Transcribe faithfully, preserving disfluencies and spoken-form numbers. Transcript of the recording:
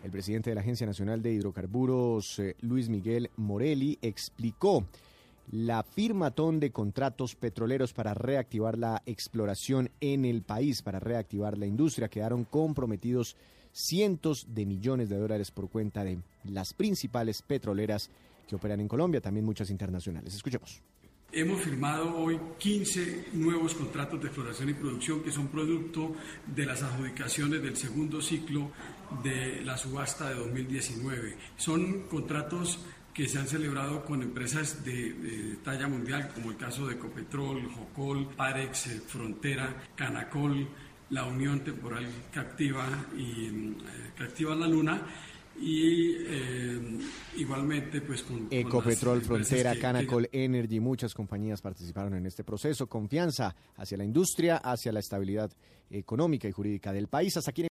El presidente de la Agencia Nacional de Hidrocarburos, eh, Luis Miguel Morelli, explicó la firmatón de contratos petroleros para reactivar la exploración en el país, para reactivar la industria. Quedaron comprometidos cientos de millones de dólares por cuenta de las principales petroleras que operan en Colombia, también muchas internacionales. Escuchemos. Hemos firmado hoy quince nuevos contratos de exploración y producción que son producto de las adjudicaciones del segundo ciclo de la subasta de dos mil diecinueve. Son contratos que se han celebrado con empresas de, de talla mundial, como el caso de Ecopetrol, Jocol, Parex, Frontera, Canacol, la Unión Temporal Captiva y eh, Captiva La Luna. Y eh, igualmente pues con Ecopetrol, con Frontera, que, Canacol que... Energy, muchas compañías participaron en este proceso. Confianza hacia la industria, hacia la estabilidad económica y jurídica del país. Hasta aquí